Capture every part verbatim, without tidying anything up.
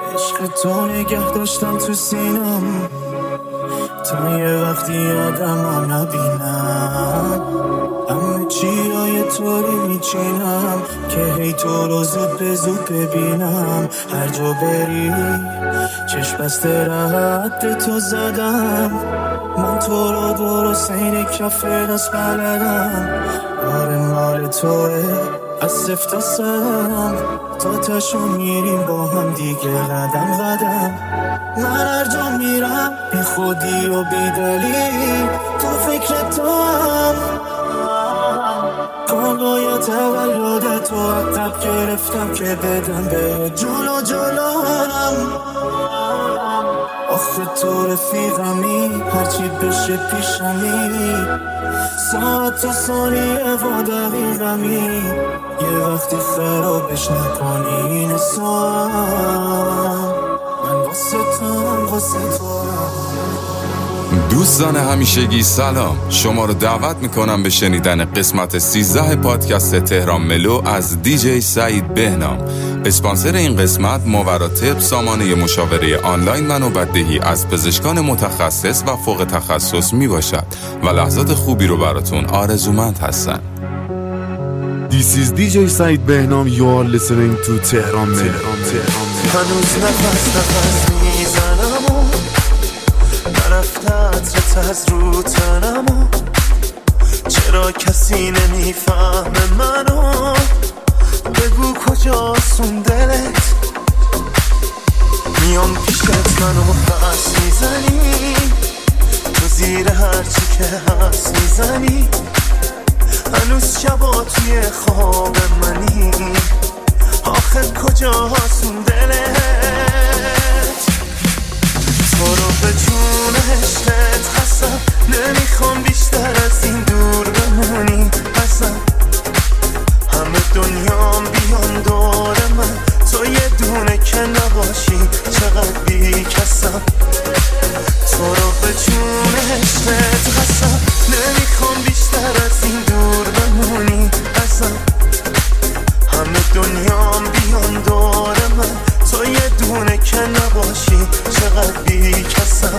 عشق تو نگه داشتم تو سینم تا یه وقتی آدم ها نبینم، همه چی ها یه طوری میچینم که هی تو رو زود به زود ببینم. هر جا بری چشم بسته رد تو زدم، من تو رو درست این کف دست بلدم. آره مال توه از صفت تا سرم، تا تشو میریم با هم دیگه قدم قدم. من هر جا میرم بی خودی و بی دلیل تو فکر تو هم، کانگاه تولد تو عقب گرفتم که بدم به جلو جلو هم. آخه تو رفیقمی هرچی بشه پیشمی، ساعت و ثانیه و دقیقمی، یه وقتی خرابش نکنی این حسام. من واسه تو واسه تو. دوستان همیشگی سلام، شما رو دعوت میکنم به شنیدن قسمت سیزده پادکست تهران ملو از دیجی سعید بهنام. اسپانسر این قسمت ماورا طب، سامانه مشاوره آنلاین من و بدهی از پزشکان متخصص و فوق تخصص می باشد و لحظات خوبی رو براتون آرزومند هستن. This is دی جی سعید بهنام. You are listening to تهران ملو. هنوز نفس نفس میزنم و نرفته عطرت از رو تنم و چرا کسی نمیفهمه منو؟ بگو کجاستون دلت؟ میام پیشت منو پس میزنی، تو زیر هرچی که هست میزنی. هنوز شبا توی خواب منی، آخه کجاستون دلت؟ تو رو به جون عشقت خستم، نمیخوام بیشتر از این دور بمونی ازم. همه دنیام بیان دور من، تو یه دونه که نباشی چقدر بی کسم. تو رو به جون عشقت خستم، نمیخوام بیشتر از این دور بمونی ازم. همه دنیام بیان دور من، تو یه دونه که نباشی چقدر بی کسم.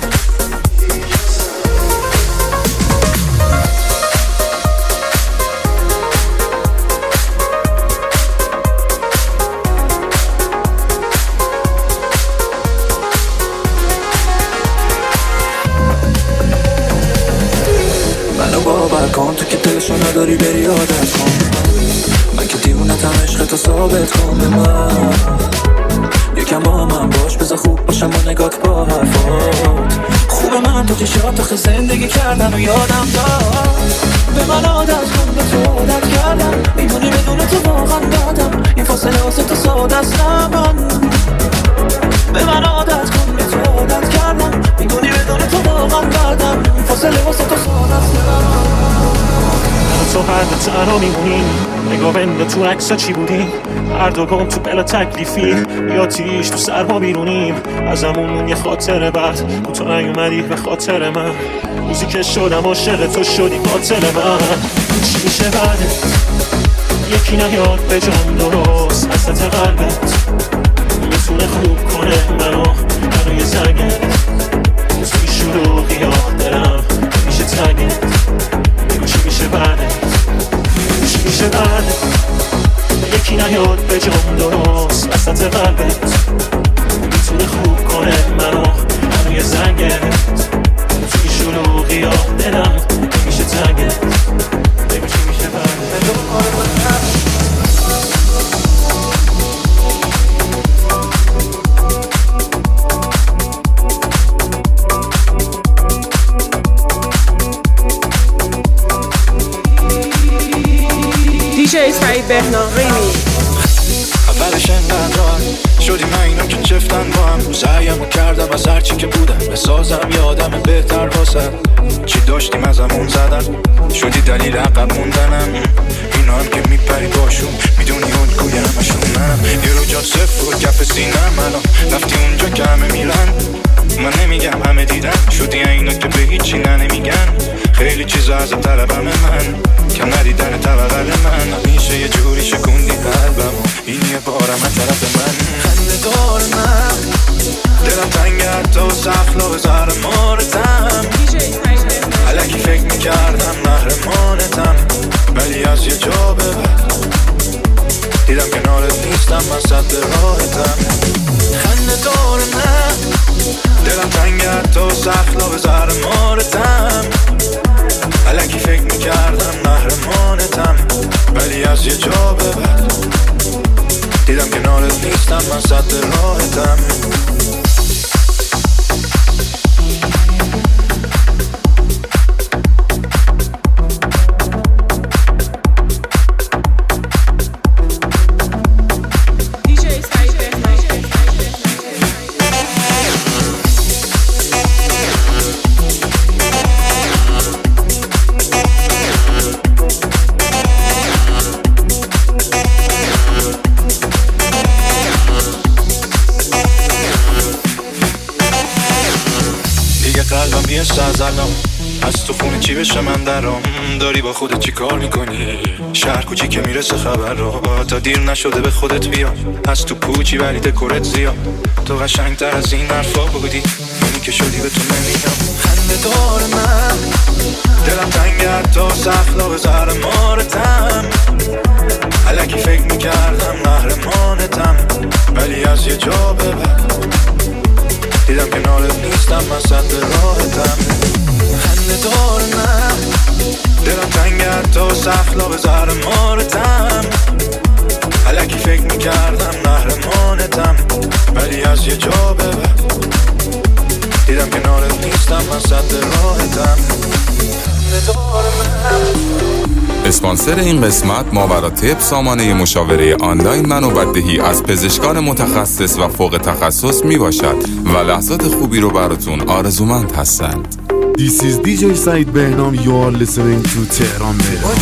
منو باور کن تو که دلشو نداری بری عادت کن، من که دیوونتم عشقتو ثابت کن به من. یکم با من باش بذار خوب باشم با نگات با حرفات. خوبه من تو چشات آخه زندگی کردن و یادم داد. به من عادت کن به تو عادت کردم، میدونی بدون تو واقعا دادم این فاصله واسه تو ساده است نبان. به من عادت کن به تو عادت کردم، میدونی بدون تو واقعا دادم این فاصله واسه تو ساده است نبان. تو هر دو تنها میمونیم، نگاه بنده تو عکسا چی بودیم، هر دو گم تو بلا تکلیفی یا تیش تو سرما بیرونیم. ازمون یه خاطره بعد تو نیومدی به خاطر من، روزی که شدم عاشق تو شدی قاتل من. چی میشه بعدت؟ یکی نیاد به جان درست حسرت قلبت میتونه خوب کنه منو برای زنگت. توی شروعی ها دلم میشه تنگت، چی میشه بعدت؟ چی میشه بعدت؟ یکی نیاد به جام درست وسط قلبت میتونه خوب کنه منو روی زنگت. توی شلوغی ها دلم میشه تنگت، بگو چی میشه بعدت؟ دیجی سعید بهنام ریمی. اولش انقدر شدیم من اینا که چفتن با هم، سعیم کردم از هرچی که بودم بسازم یادم بهتر واسه چی داشتیم از همون زدن. شدی دلیل عقب موندنم، اینا هم که میپری باشون میدونی اون کوی همشون منم. یه رو جان صفر و کف سینم الان رفتی اونجا که همه میرن. من نمیگم همه دیدن، شدی اینا که به هیچی نمیگن. خیلی چیزا از طلبم من، کم ندیدن طبقل من. همیشه یه جوری شکوندی قلبم، این یه بارم از طرف من. خنده دار من از یه جا به بعد دیدم کنارت نیستم، من صد راحتم. خنده داره نه دلم تنگه حتی سخلا به زهر مارتم. الکی فکر میکردم محرمانتم، ولی از یه جا به بعد دیدم کنارت نیستم، من صد راحتم. سازلم از تو خونه چی بشه من درام. داری با خودت چی کار میکنی؟ شهر کوچی که میرسه خبر رو تا دیر نشده به خودت بیا. از تو پوچی ولی دکورت زیاد، تو قشنگ تر از این حرفا بودی، منی که شدی به تو نمیگم. خنده داره من دلم تنگه حتی سخلا به زهر مارتم. الکی فکر میکردم محرمانتم، ولی از یه جا به بعد دیدم کنارت نیستم، من صد راحتم. خنده داره نه دلم تنگه حتی سخلا به زهر مارتم. الکی فکر میکردم محرمانتم، ولی از یه جا به بعد دیدم کنارت نیستم، من صد راحتم. اسپانسر این قسمت ماوراتب سامانه مشاوره آنلاین منوبت‌دهی از پزشکان متخصص و فوق تخصص می باشد و لحظات خوبی رو براتون آرزومند هستند. This is دی جی Said Behnam. You are listening to Tehran Melo.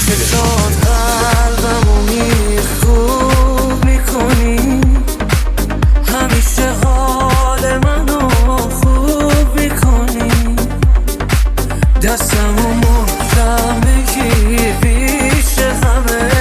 همیشه حال منو خوب میکنی، دستمو محکم بگیر پیش همه،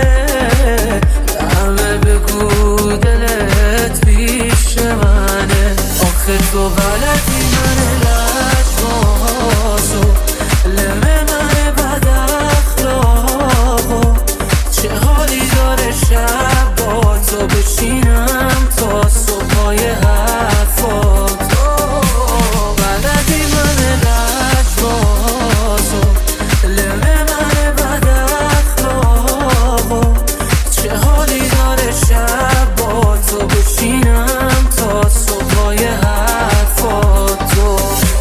همه بگو دلت پیش منه. آخه تو بلدی من لجبازو، لمه من بد اخلاقو، چه حالی داره شب با تو بشینم تا صبحای حرفاتو. بلدی من لجبازو، لمه من بد اخلاقو، چه حالی داره شب با تو بشینم تا صبحای حرفاتو.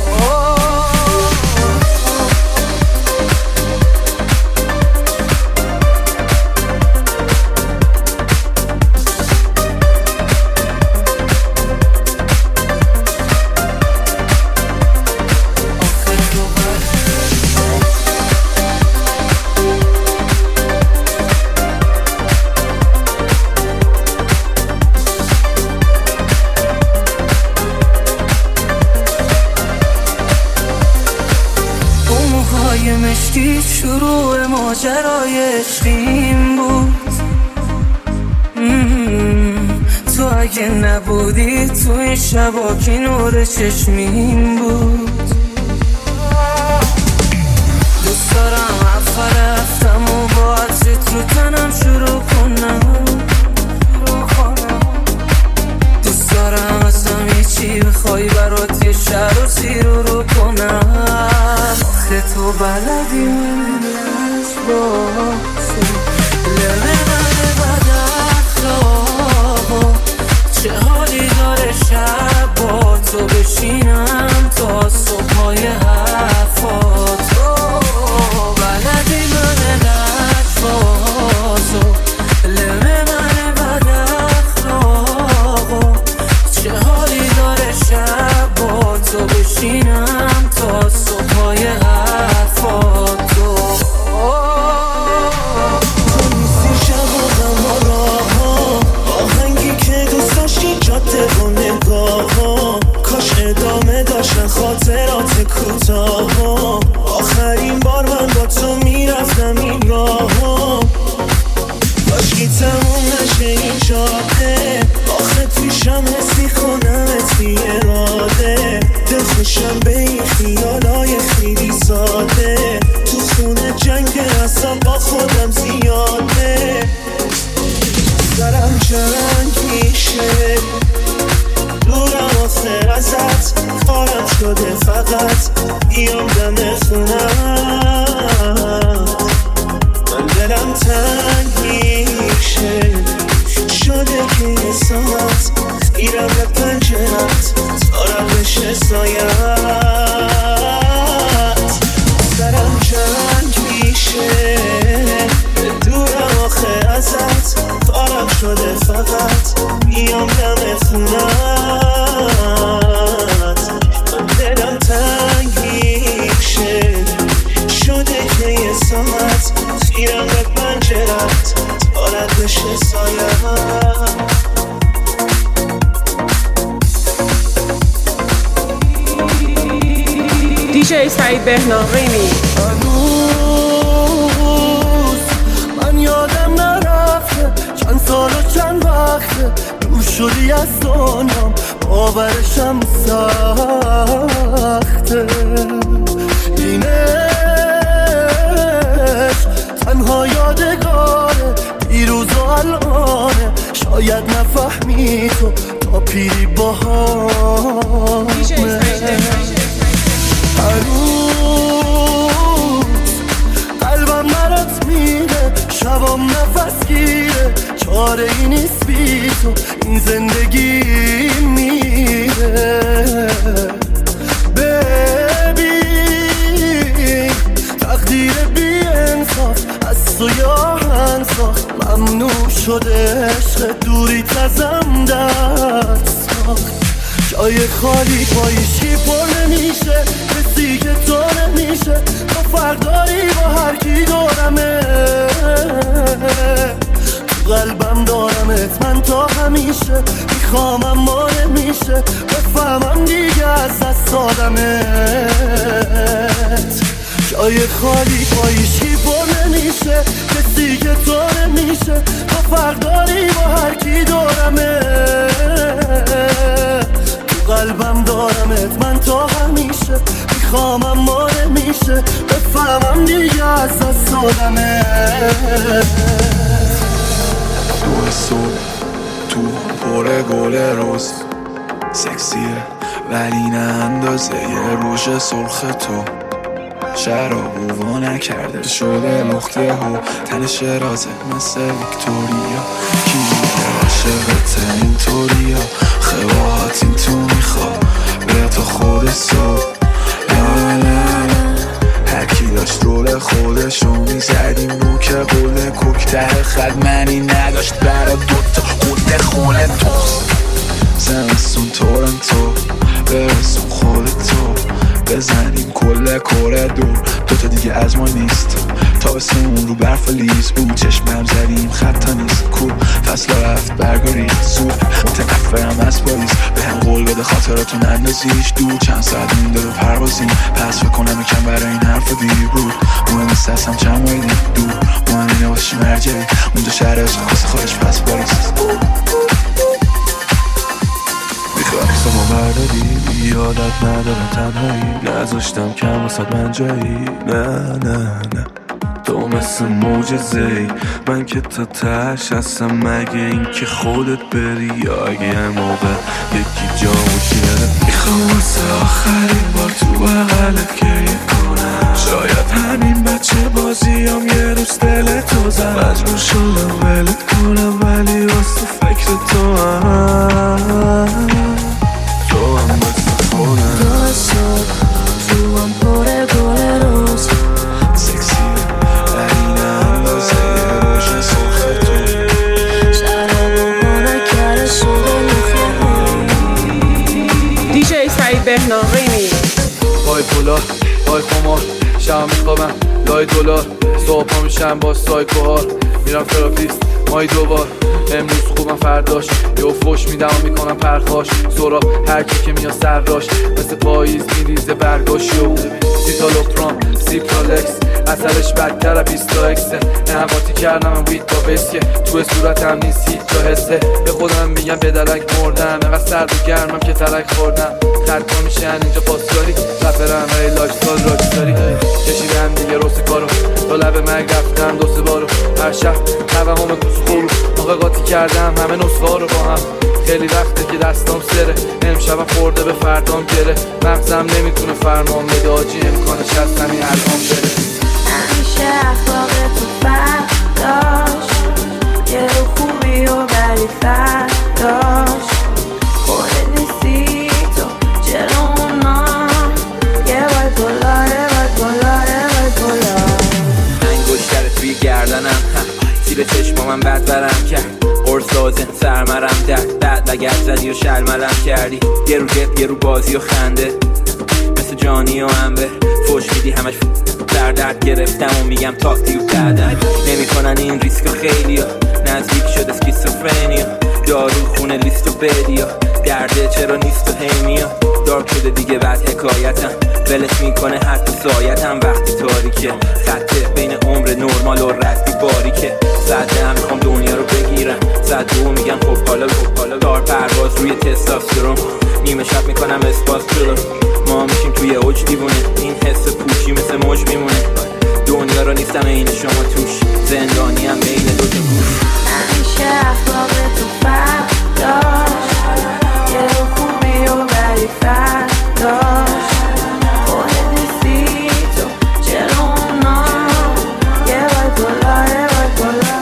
مشکی شروع ماجرای عشقیم بود. تو اگه نبودی تو این شبا که نور چشمیم بود. دوست دارم اول رفتم و با عطرت رو تنم شروع کنم. دوست دارم ازم یه چی بخوای برات یه شهر رو زیر رو کنم. آخه تو بلدی من لجبازو، لمه من بد اخلاقو، چه حالی داره شب با تو بشینم تا صبحای حرفاتو. بلدی من لجبازو، لمه من بد اخلاقو، چه حالی داره شب با تو بشینم تا صبحای حرفاتو. تو نیستی شب و غم و راه ها، آهنگی که دوست داشتی جاده و نگاه ها، کاش ادامه داشتن خاطرات کوتاه ها. آخرین بار من با تو میرفتم این راه ها، کاشکی تموم نشه این جاده. آخه توشم حسی خونمت بی اراده، دل خوشم به این خیالای خیلی ساده. تو خونه جنگ اصلا با خودم زیاده. فقط بیام دم خونت، من دلم تنگی شد شده که یه ساعت تیرم به پنجرت تارت بشه سایم. دیجی سعید بهنام ریمی. هنوز من یادم نرفته چند سال و چند وقته دور شدی از دنیام، باورشم سخته. اینش تنها یادگاره دیروز و الانه، شاید نفهمی تو تا پیری باهامه. هنوز قلبم برات میره، شبام نفس گیره، چاره ای نیست بی تو این زندگی میره. ببین تقدیر بی انصاف از تو یا انصاف، ممنوع شده عشق دوری تزم دست ساخت. جای خالی پایشی پر نمیشه، کسی که تو نمیشه، تو فرق داری با هر کی دارمه. تو قلبم دارمت من تا همیشه، میخوام اما نمیشه بفهمم دیگه از دست دادمت. جای خالی پایشی پر نمیشه، کسی که تو نمیشه، تو فرق داری با هر کی دارمه. قلبم دارمت من تا همیشه، میخوام اما نمیشه بفهمم دیگه از دست دادمت. دو صبح تو پر گل روز سکسیه ولی نه اندازه یه روش سرخ تو. شراب وا نکرده شده نقطه ها، تن شرازه مثل ویکتوریا، کی عاشقت اینطوریا، خواهات این تو میخواد به تو خود صبح. هرکی داشت رول خودشو میزدیم رو که قول کوکتر خد منی نداشت برا دوتا خود خونه توست. زمستون تورنتو برسون خودتو، بزنیم کل کره دور دوتا دیگه از ما نیست. تابستون رو برف لیز بود چشمم زدیم خطا نیست کو، فصل رفت برگا ریخت زود متنفرم از پاییز. به هم قول بده خاطراتو نندازیش دور، چند ساعت مونده رو پروازیم پس فکر کنم یکم برای این حرف دیر بود. مهم نیست هستم چند مایلی دور، مهم اینه واسه مرجعی اونجا شهر از خواست خواهش پس باریز. عکسامو برداری یادت ندارم تنهایی، نذاشتم کم واسد من جایی. نه نه نه تو مثل معجزه‌ای، من که تا تهش هستم مگه این که خودت بری، یا اگه یه موقع یکی جامو شیره. میخوام واسه آخرین بار تو بغلت گریه کنم، شاید همین بچه بازیام یه روز دل تو زد. مجبور شدم ولت کنم ولی واسه فکر تو هم تو هم مثل خودم. دو صبح روام پر گل روز سکسیه ولی نه اندازه یه روش سرخ تو. شرابو نکرده شده نخه. دیجی سعید بهنام ریمی. پای پولا پای خمار شب میخوابم لای دلار، صبح پا میشم با سایکوها میرم تراپیست مای دوبار. امروز خوبم فرداش یه فوش میدم و میکنم پرخاش، سورا هرکی که میاد سر راش مثل پاییز میریزه برگاشو. سیتالوپرام سیپرالکس اثرش بدتر بیستا اکسه، نهواتی کردم من وید با بسکه توی صورتم نیست هیچ جا حسه. به خودم میگم به درک مردم اینقدر سرد و گرمم که ترک خوردم. خرکا میشن اینجا پاسکاری رفرم های لاک سال راکستاری. کشیدم دیگه روز کارو تا لب مرگ رفتم دو سه بارو، هر شب توهم کوس خورو محققاتی کردم همه نسخه رو با هم. خیلی وقته که دستام سره، امشبم خورده به فردام گره، مغزم نمیتونه فرمان بده آجی امکانش هست همین الان بره. همیشه اخلاق تو فرق داشت، یه رو خوبی و بری فرق داشت. خودت نیستی تو جلومونم، یه باید بلا یه باید بلا یه باید بلا. انگشترت توی گردنم تیر چشما من بد برم کرد، قرص لازم سرمرم درد بعد لگت زدی و شلملم کردی یه رو گپ یه رو بازی و خنده مثل جانی و انبه فوش میدی همش در درد گرفتم و میگم تاکتی و بعدن نمی کنن این ریسک خیلی ها نزدیک شد اسکیزوفرنیا دارو خونه لیست و بدیا درده چرا نیست و هیمیا دارک شده دیگه بعد حکایتم ولت میکنه حتی سایتم وقتی تاریکه خطه بین عمر نرمال و ردی باریکه صده هم میخوام دنیا رو بگیرم صد دو میگم خب حالا خب حالا دار پرواز روی تستاسترون نیمه شب میکنم اسپاس جلو ما میشیم توی اوج دیوونه این حس پوچی مثل موج میمونه دنیا رو نیستم این شما توش زندانی هم بین دو تا گوش همیشه اخلاق تو فرق داشت یه رو خوبی و بری فرق داشت خونه نیستی تو جلو اونا یه وای گلا یه وای گلا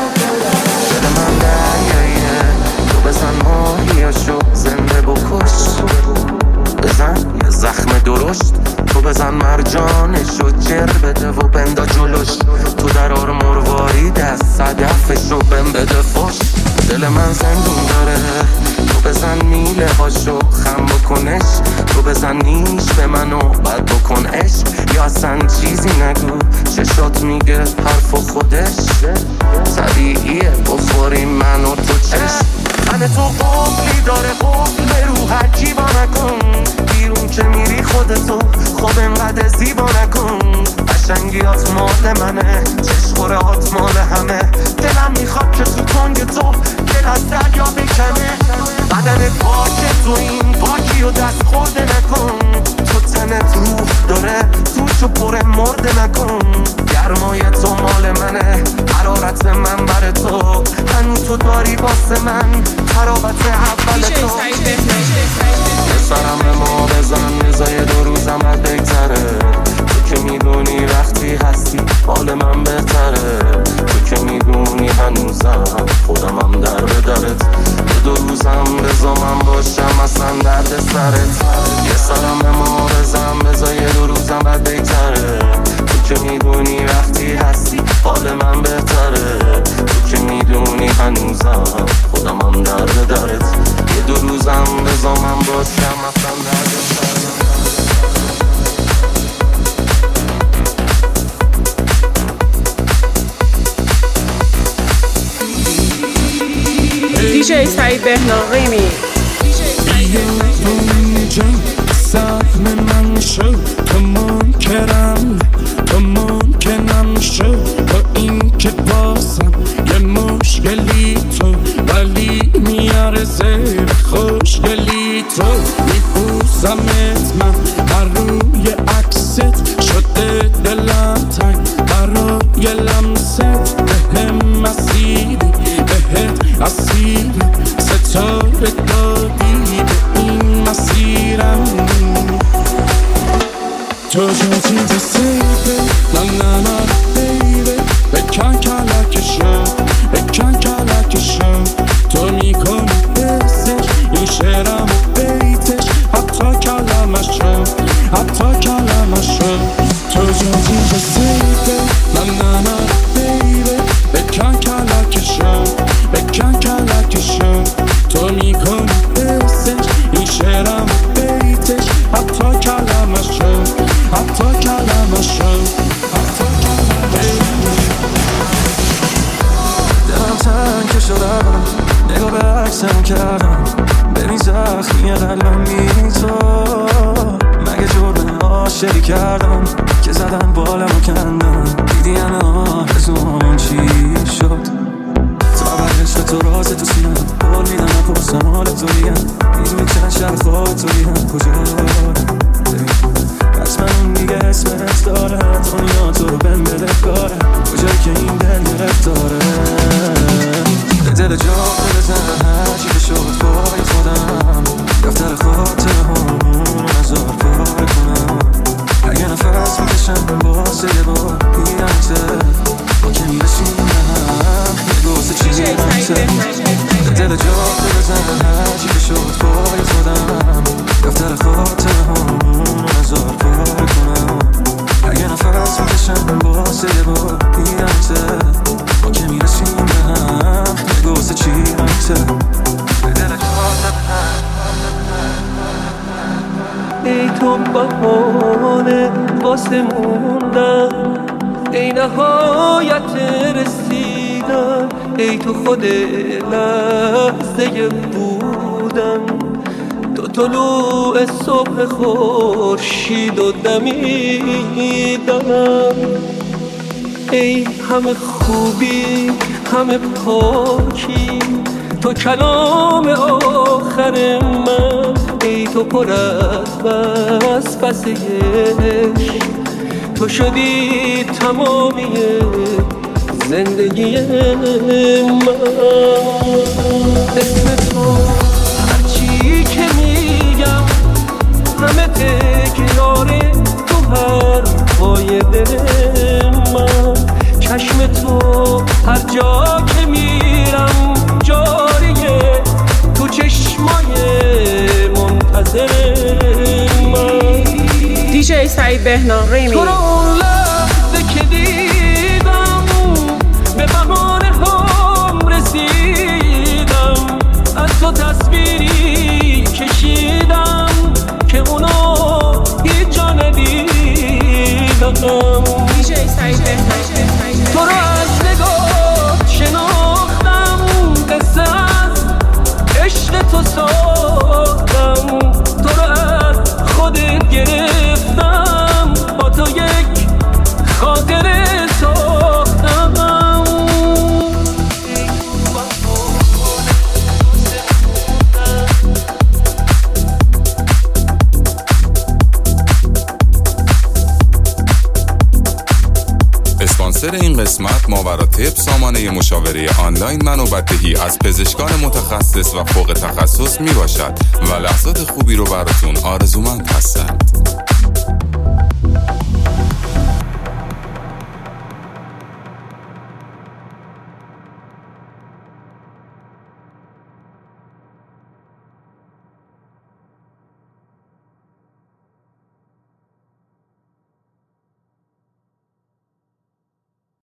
دل من دریاییه تو بزن ماهیاشو زنده بکش بزن یه زخم درشت تو بزن مرجانشو جر بده و بندا جلوش تو درار مرواری دست صدفشو بم بده فش دل من زندون داره تو بزن میله هاشو خم بکنش تو بزن نیش به منو بد بکن عشق یا اصلا چیزی نگو چشات میگه حرف خودش طبیعیه بخوریم من و تو چشم همه تو قفلی داره قفل به رو هرکی با نکن بیرون که میری خودتو خب انقدر زیبا نکن قشنگیات مال منه چشخوره هات مال همه دلم میخواد که تو کنگ تو دل از دریا بکنه بدن پاکه تو این پاکی و دست خورده نکن تو تنت روح داره توشو پر مرده نکن گرمای تو مال منه حرارت من بر تو هنوز تو داری واسه من تراوت اول تو یه سرم به ما بزن بزای دو روزم رد بگذره تو که میدونی وقتی هستی حال من بهتره تو که میدونی هنوزم خودم هم در به درت یه دو روزم بزا من باشم اصلا درد سرت یه سرم به ما بزن بزای دو روزم رد بگذره تو که میدونی وقتی هستی حال من بهتره تو که میدونی هنوزم خودم هم در به درت یه دو روزم بزا من باشم اصلا درد سرت دیجی سعید بهنام ریمی اینجا سهم من شو تو منکرم تو ممکنم شو با این که بازم یه مشکلی تو ولی میاره زیر خوشگلی تو میپوزمت من بر روی عکست شده دلم تنگ برای لمست بهم اسیری بهت اسیری ستاره دادی به این مسیرم تو جزی سیبه نه نه نه بیبه بکن کلکشم بکن کلکشم تو میکنی بسش این شعرم و بیتش حتی کلمشم حتی کلمشم تو جزی سیبه نه نه نه بیبه بکن کلکشم بکن کلکشم تو میکنی بسش این شعرم و بیتش حتی کلمشم حتی کلمشم حتی کلمشم دلم تنگ شدم نگاه به عکسم کردم ببین زخمی قلبم بی تو مگه جرم عاشقی کردم که زدن بالم و کندم دیدی همه آرزوام چی شد تا برشت تو راز تو سینم بول میدم نپرسم حال تو میگم میدونی چند شب خواب تو میگم کجا حتما اون دیگه اسمت داره دنیا تو رو بهم بده کاره کجایی که این دل گرفتاره به دل جا بزن هرچی که شد پای خودم دفتر خاطر همون نزار پاره کنم اگه نفس میکشم واسه یه بار میرمته با که میرسیم به هم یه گوزه چی میرمته به دل جا بزن هرچی که شد پای خودم دفتر خاطر همون نزار پاره کنم اگه نفس میکشم واسه یه بار میرمته با که میرسیم به هم یه گوزه چی تو بهانه واسه موندن، ای نهایت رسیدن، ای تو خود لحظه بودن، تو طلوع صبح خورشید و دمیدن، ای همه خوبی همه پاکی، تو کلام آخر من، ای تو پر از وسوسه عشق، تو شدی تمامی زندگی من. اسم تو هرچی که میگم همه تکراره تو حرفای دل من، چشم تو هر جا که میرم جاریه، تو چشمای منتظر من. دیجی سعید بهنام ریمی. تو رو اون لحظه که دیدم به بهانه هم رسیدم، از تو تصویری کشیدم که اونا هیچ جا ندیدم. دیجی سعید بهنام. تو رو از نگاه شناختم، قصه از عشق تو ساختم، تو رو از خودت گرفتم، با تو یک خاطره ساختم. اسپانسر این قسمت ماوراتب سامانه مشاوره آنلاین منوبت‌دهی از پزشکان متخصص و فوق تخصص می باشد و لحظات خوبی رو براتون آرزومند هستند.